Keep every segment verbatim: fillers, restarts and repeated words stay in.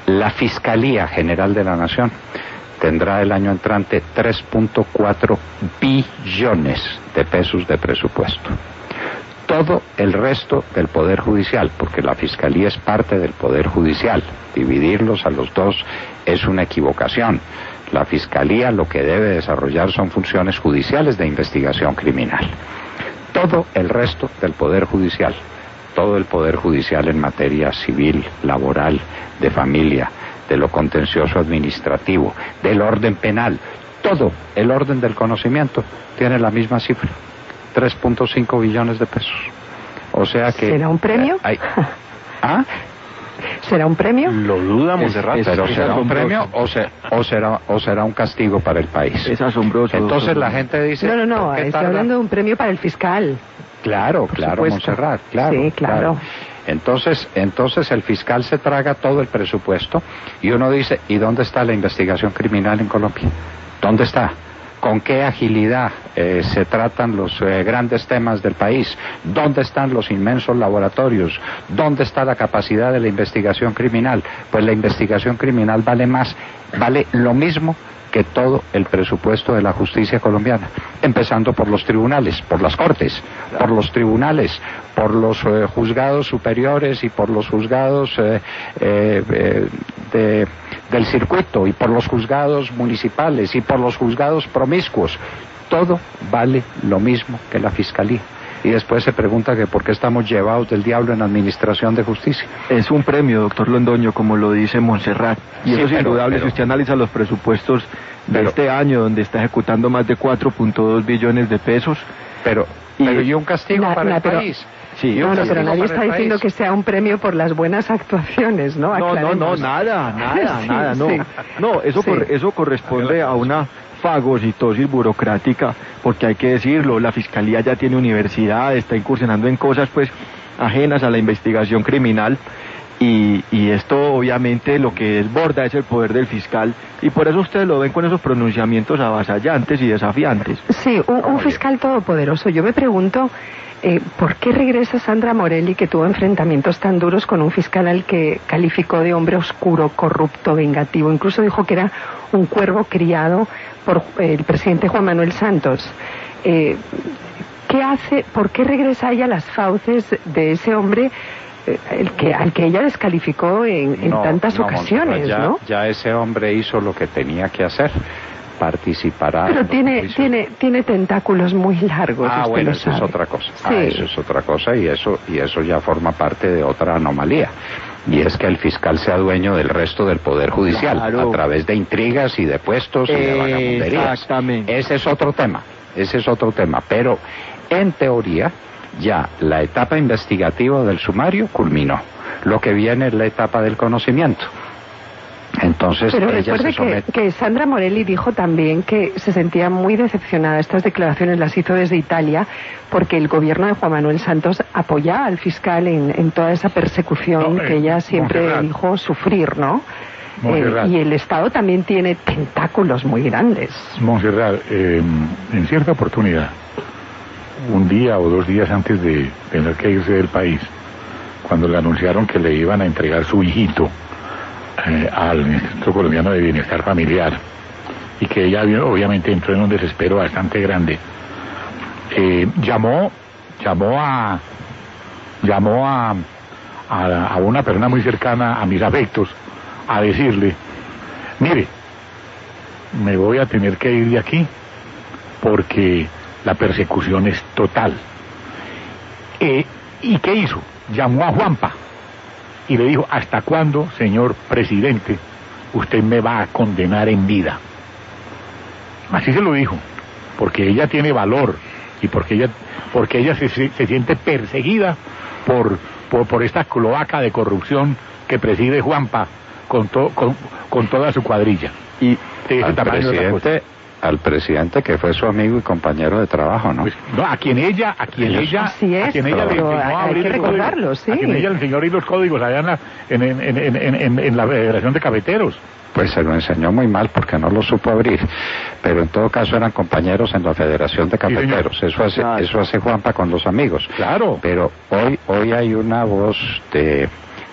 La Fiscalía General de la Nación tendrá el año entrante tres punto cuatro billones de pesos de presupuesto. Todo el resto del Poder Judicial, porque la Fiscalía es parte del Poder Judicial, dividirlos a los dos es una equivocación. La Fiscalía lo que debe desarrollar son funciones judiciales de investigación criminal. Todo el resto del Poder Judicial, todo el Poder Judicial en materia civil, laboral, de familia, de lo contencioso administrativo, del orden penal, todo el orden del conocimiento tiene la misma cifra, tres punto cinco billones de pesos. O sea que... ¿Será un premio? Eh, hay, ¿Ah? ¿Será un premio? Lo duda, Monserrat. Es, pero será un premio o, se, o será o será un castigo para el país. Es asombroso. Entonces doctor. la gente dice... No, no, no, estoy tarda? hablando de un premio para el fiscal. Claro, Por claro, supuesto. Monserrat, claro. Sí, claro. claro. Entonces, entonces el fiscal se traga todo el presupuesto y uno dice, ¿y dónde está la investigación criminal en Colombia? ¿Dónde está? ¿Con qué agilidad eh, se tratan los eh, grandes temas del país? ¿Dónde están los inmensos laboratorios? ¿Dónde está la capacidad de la investigación criminal? Pues la investigación criminal vale más, vale lo mismo que todo el presupuesto de la justicia colombiana, empezando por los tribunales, por las cortes, por los tribunales, por los eh, juzgados superiores y por los juzgados eh, eh, eh, de, del circuito y por los juzgados municipales y por los juzgados promiscuos. Todo vale lo mismo que la fiscalía. Y después se pregunta que por qué estamos llevados del diablo en administración de justicia. Es un premio, doctor Londoño, como lo dice Monserrat. Y Sí, eso es pero, indudable pero, si usted analiza los presupuestos de pero, este año, donde está ejecutando más de cuatro punto dos billones de pesos. Pero, y, pero ¿y un castigo na, para na, el pero, país? Sí, ¿Y un no, no, castigo pero nadie para está el diciendo país? que sea un premio por las buenas actuaciones, ¿no? No, no, no, Aclaremos. nada, nada, Sí, nada, no. sí. No, eso, Sí. cor- eso corresponde a una fagocitosis burocrática, porque hay que decirlo, la Fiscalía ya tiene universidad, está incursionando en cosas pues ajenas a la investigación criminal, y, y esto obviamente lo que desborda es el poder del fiscal, y por eso ustedes lo ven con esos pronunciamientos avasallantes y desafiantes. Sí, un, un fiscal todopoderoso. Yo me pregunto, eh, ¿por qué regresa Sandra Morelli, que tuvo enfrentamientos tan duros con un fiscal al que calificó de hombre oscuro, corrupto, vengativo? Incluso dijo que era un cuervo criado por eh, el presidente Juan Manuel Santos. Eh, ¿Qué hace? ¿Por qué regresa ella a las fauces de ese hombre eh, el que, al que ella descalificó en, en No, tantas no, ocasiones, ya, ¿no? ya ese hombre hizo lo que tenía que hacer, participará. Pero en los tiene, juicios. tiene, tiene tentáculos muy largos. Ah, usted bueno, lo eso es sabe. otra cosa. Sí. Ah, eso es otra cosa y eso y eso ya forma parte de otra anomalía. Y es que el fiscal sea dueño del resto del Poder Judicial, Claro. a través de intrigas y de puestos y de vagabunderías. Exactamente. Ese es otro tema, ese es otro tema. Pero, en teoría, ya la etapa investigativa del sumario culminó. Lo que viene es la etapa del conocimiento. Entonces, Pero ella recuerde se somete... que, que Sandra Morelli dijo también que se sentía muy decepcionada. Estas declaraciones las hizo desde Italia porque el gobierno de Juan Manuel Santos apoyaba al fiscal en, en toda esa persecución No, eh, que ella siempre Monserrat. dijo sufrir, ¿no? Monserrat. Eh, y el Estado también tiene tentáculos muy grandes. Monserrat, eh, en cierta oportunidad, un día o dos días antes de tener que irse del país, cuando le anunciaron que le iban a entregar su hijito eh, al Instituto Colombiano de Bienestar Familiar, y que ella obviamente entró en un desespero bastante grande, eh, llamó, llamó a, llamó a, a, a una persona muy cercana a mis afectos, a decirle, mire, me voy a tener que ir de aquí porque la persecución es total. Eh, ¿Y qué hizo? Llamó a Juanpa y le dijo, ¿hasta cuándo, señor presidente, usted me va a condenar en vida? Así se lo dijo, porque ella tiene valor y porque ella, porque ella se, se, se siente perseguida por, por, por esta cloaca de corrupción que preside Juanpa con, to, con, con toda su cuadrilla. Y de ese al tamaño es la cosa. presidente, al presidente que fue su amigo y compañero de trabajo, ¿no? Pues, no, a quien ella, a quien Ellos- ella, Así es, a quien ella le pero enseñó a hay abrir que el código, recordarlo, sí. a quien ella le enseñó a abrir los códigos allá en la, en, en, en, en, en, en la Federación de Cafeteros. Pues se lo enseñó muy mal porque no lo supo abrir, pero en todo caso eran compañeros en la Federación de Cafeteros. señor. Eso hace, Claro. eso hace Juanpa con los amigos. Claro. Pero hoy, hoy hay una voz de,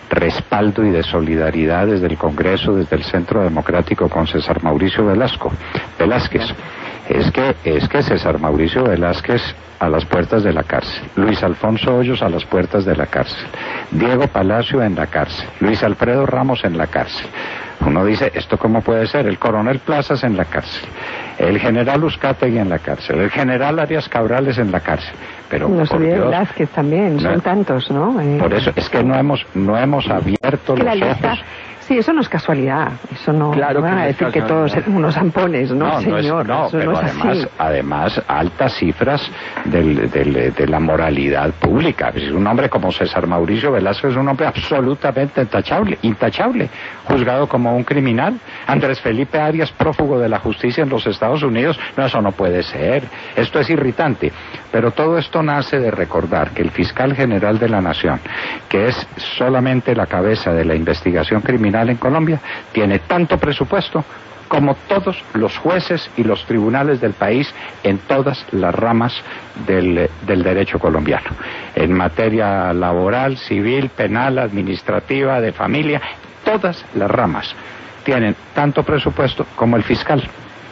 respaldo y de solidaridad desde el Congreso, desde el Centro Democrático con César Mauricio Velasco, Velázquez. Es que, es que César Mauricio Velázquez a las puertas de la cárcel, Luis Alfonso Hoyos a las puertas de la cárcel, Diego Palacio en la cárcel, Luis Alfredo Ramos en la cárcel. Uno dice, ¿esto cómo puede ser? El coronel Plazas en la cárcel, el general Uzcategui en la cárcel, el general Arias Cabrales en la cárcel. Pero no por se Dios, Velázquez también, no, son tantos, ¿no? Eh, por eso, es que no hemos, no hemos abierto que los la lista, ojos. Sí, eso no es casualidad, eso no, claro no van que a no es decir que todos casualidad. unos zampones, no, No, señor, no, es, no eso pero no es además, así. además altas cifras del, del, de la moralidad pública. Un hombre como César Mauricio Velázquez es un hombre absolutamente intachable, intachable, juzgado como un criminal. Andrés Felipe Arias, prófugo de la justicia en los Estados Unidos, no, eso no puede ser. Esto es irritante, pero todo esto nace de recordar que el fiscal general de la Nación, que es solamente la cabeza de la investigación criminal en Colombia, tiene tanto presupuesto como todos los jueces y los tribunales del país en todas las ramas del, del derecho colombiano, en materia laboral, civil, penal, administrativa, de familia, todas las ramas tienen tanto presupuesto como el fiscal.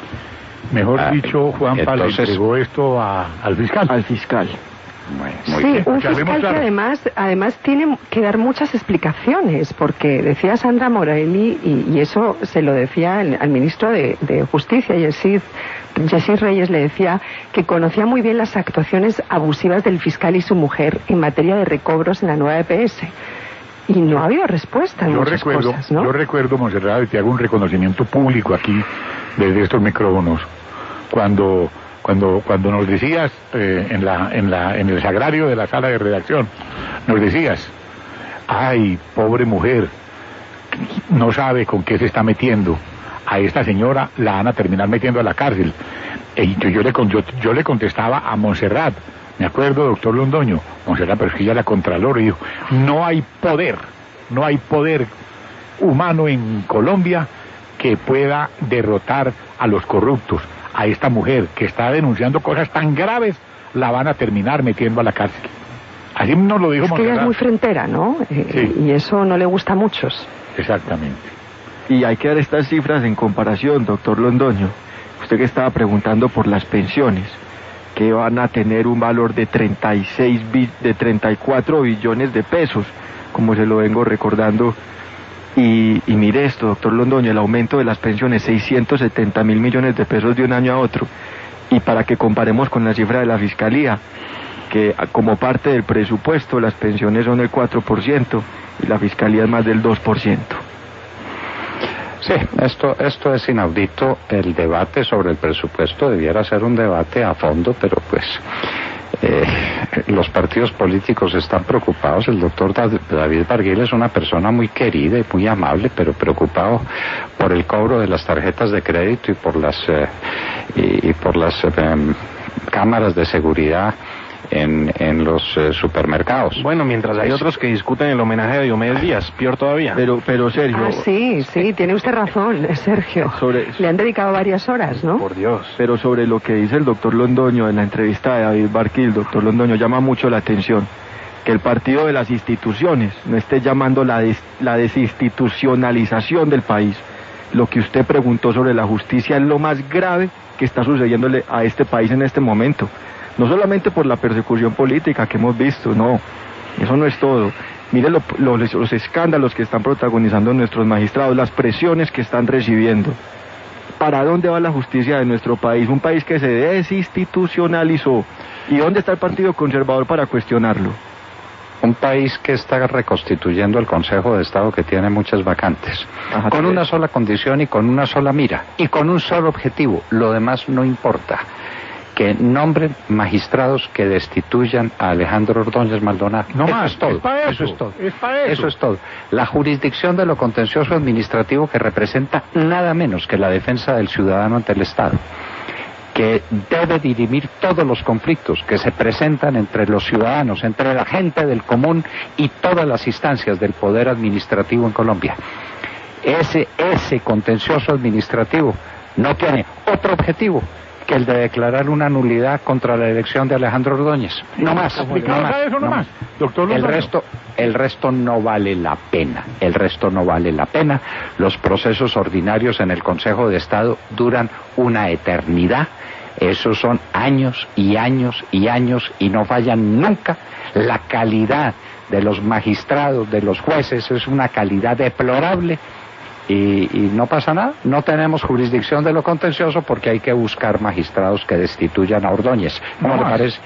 Mejor Ah, dicho, Juan Pablo entonces- entregó esto a- al fiscal. Al fiscal. Muy, muy Sí, bien. un Que hablemos fiscal que claro. además, además tiene que dar muchas explicaciones, porque decía Sandra Morelli, y, y eso se lo decía el, al ministro de, de Justicia, Yesid, Yesid Reyes, le decía que conocía muy bien las actuaciones abusivas del fiscal y su mujer en materia de recobros en la nueva E P S. Y no ha habido respuesta en Yo muchas recuerdo, cosas, ¿no? yo recuerdo, Monserrat, y te hago un reconocimiento público aquí desde estos micrófonos, cuando cuando cuando nos decías eh, en la en la en el sagrario de la sala de redacción, nos decías, ay, pobre mujer, no sabe con qué se está metiendo, a esta señora la van a terminar metiendo a la cárcel. Y yo, yo le con- yo, yo le contestaba a Monserrat, me acuerdo, doctor Londoño, Monserrat, pero es que ella la Contralor, y dijo, no hay poder, no hay poder humano en Colombia que pueda derrotar a los corruptos. A esta mujer que está denunciando cosas tan graves, la van a terminar metiendo a la cárcel. Así nos lo dijo Es que ella es Monserrat. muy frentera, ¿no? Eh, Sí. Y eso no le gusta a muchos. Exactamente. Y hay que dar estas cifras en comparación, doctor Londoño. Usted que estaba preguntando por las pensiones, que van a tener un valor de treinta y seis bi- de treinta y cuatro billones de pesos, como se lo vengo recordando. Y, y mire esto, doctor Londoño, el aumento de las pensiones, seiscientos setenta mil millones de pesos de un año a otro. Y para que comparemos con la cifra de la Fiscalía, que a- como parte del presupuesto las pensiones son el cuatro por ciento y la Fiscalía es más del dos por ciento. Sí, esto, esto es inaudito. El debate sobre el presupuesto debiera ser un debate a fondo, pero pues eh, los partidos políticos están preocupados. El doctor David Barguil es una persona muy querida y muy amable, pero preocupado por el cobro de las tarjetas de crédito y por las eh, y, y por las eh, cámaras de seguridad en, en los eh, supermercados. Bueno, mientras hay otros que discuten el homenaje a Diomedes Díaz, peor todavía. Pero, pero Sergio, Ah, sí, sí, tiene usted razón, Sergio. Sobre- Le han dedicado varias horas, ¿no? Por Dios. pero sobre lo que dice el doctor Londoño en la entrevista de David Barquil, el doctor Londoño llama mucho la atención que el partido de las instituciones no esté llamando la, des- la desinstitucionalización del país. Lo que usted preguntó sobre la justicia es lo más grave que está sucediéndole a este país en este momento. No solamente por la persecución política que hemos visto, no, eso no es todo. Mire lo- lo- los escándalos que están protagonizando nuestros magistrados, las presiones que están recibiendo. ¿Para dónde va la justicia de nuestro país? Un país que se desinstitucionalizó. ¿Y dónde está el Partido Conservador para cuestionarlo? Un país que está reconstituyendo el Consejo de Estado, que tiene muchas vacantes, Ajá, con sí. una sola condición y con una sola mira y con un solo objetivo. Lo demás no importa. Que nombren magistrados que destituyan a Alejandro Ordóñez Maldonado. No eso más, es todo. es pa' eso, es todo. es pa' eso. Eso es todo. La jurisdicción de lo contencioso administrativo, que representa nada menos que la defensa del ciudadano ante el Estado, que debe dirimir todos los conflictos que se presentan entre los ciudadanos, entre la gente del común y todas las instancias del poder administrativo en Colombia. Ese, ese contencioso administrativo no tiene otro objetivo que el de declarar una nulidad contra la elección de Alejandro Ordóñez. No más, no más, eso no no más. Doctor El Lozano. resto, el resto no vale la pena. El resto no vale la pena. Los procesos ordinarios en el Consejo de Estado duran una eternidad. Esos son años y años y años y no fallan nunca. La calidad de los magistrados, de los jueces, es una calidad deplorable. Y, y no pasa nada, no tenemos jurisdicción de lo contencioso porque hay que buscar magistrados que destituyan a Ordóñez. ¿Cómo No le más. parece?